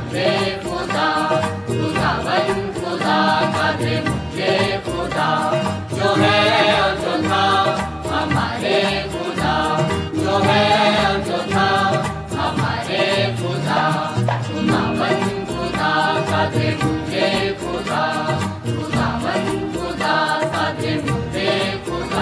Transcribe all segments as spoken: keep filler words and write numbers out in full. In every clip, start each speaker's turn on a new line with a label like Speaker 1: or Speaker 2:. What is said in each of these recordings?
Speaker 1: मुझे खुदा, खुदावन खुदा कादरे मुझे खुदा, जो है और जो था हमारे खुदा, जो है और जो था हमारे खुदा, खुदावन खुदा कादरे मुझे खुदा, खुदावन खुदा कादरे मुझे खुदा।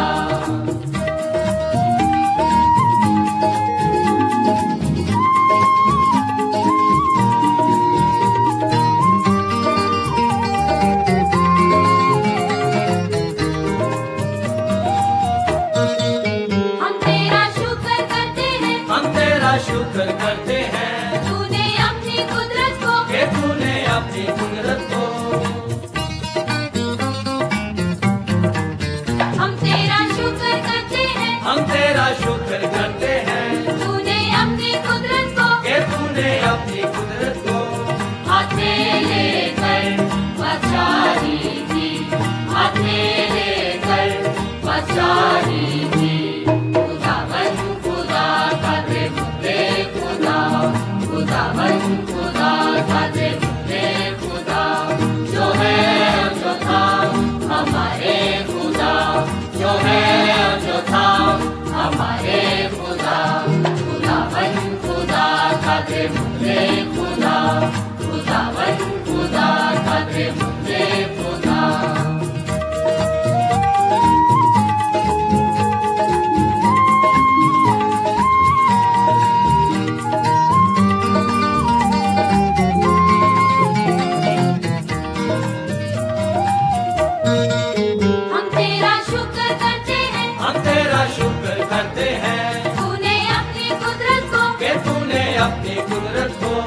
Speaker 2: शुक्र करते हैं
Speaker 1: तूने अपनी कुदरत को,
Speaker 2: कि तूने अपनी कुदरत को,
Speaker 1: हम तेरा शुक्र करते हैं,
Speaker 2: हम तेरा शुक्र करते हैं
Speaker 1: तूने अपनी कुदरत को,
Speaker 2: कि तूने अपनी कुदरत को
Speaker 1: हाथ में लेकर बचाई थी, हाथ में लेकर बचाई थी। खुदावन खुदा कादरे मुझे खुदा, खुदावन खुदा कादरे मुझे खुदा, जो है और जो था हमारे खुदा, जो है और जो था हमारे खुदा, खुदावन खुदा कादरे मुझे खुदा, खुदावन खुदा कादरे मुझे खुदा। हम तेरा शुक्र करते हैं,
Speaker 2: हम तेरा शुक्र करते हैं
Speaker 1: तूने अपनी कुदरत को,
Speaker 2: कि तूने अपनी कुदरत को,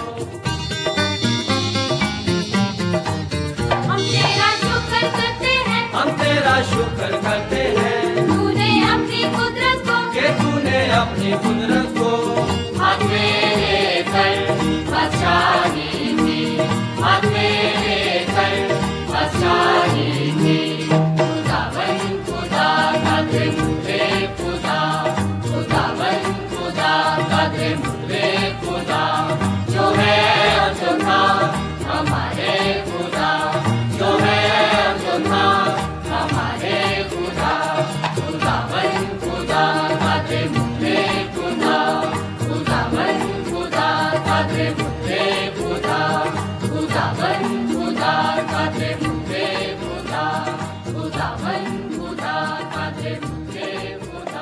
Speaker 1: हम तेरा शुक्र करते हैं,
Speaker 2: हम तेरा शुक्र करते हैं
Speaker 1: तूने अपनी कुदरत को,
Speaker 2: कि तूने अपनी कुदरत को
Speaker 1: हाथ में लेकर बचाई थी, हाथ में लेकर बचाई थी। खुदावन खुदा कादरे मुझे खुदा, खुदावन खुदा कादरे मुझे खुदा, जो है और जो था हमारे खुदा, जो है और जो था हमारे खुदा, खुदावन खुदा कादरे मुझे खुदा, खुदावन खुदा कादरे मुझे खुदा, खुदावन खुदा कादरे मुझे खुदा, खुदावन खुदा कादरे मुझे खुदा।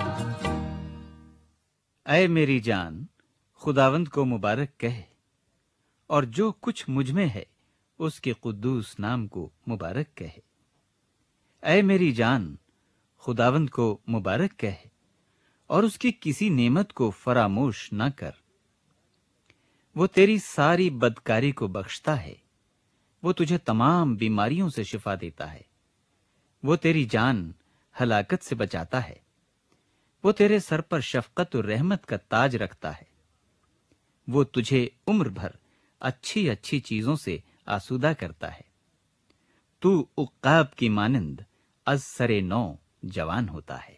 Speaker 3: ऐ मेरी जान खुदावंद को मुबारक कह, और जो कुछ मुझ में है उसके कुद्दूस नाम को मुबारक कह। ऐ मेरी जान खुदावंद को मुबारक कह, और उसकी किसी नेमत को फरामोश न कर। वो तेरी सारी बदकारी को बख्शता है, वो तुझे तमाम बीमारियों से शिफा देता है, वो तेरी जान हलाकत से बचाता है, वो तेरे सर पर शफकत और रहमत का ताज रखता है, वो तुझे उम्र भर अच्छी अच्छी चीजों से आसूदा करता है। तू उक्काब की मानंद अज सरे नौ जवान होता है।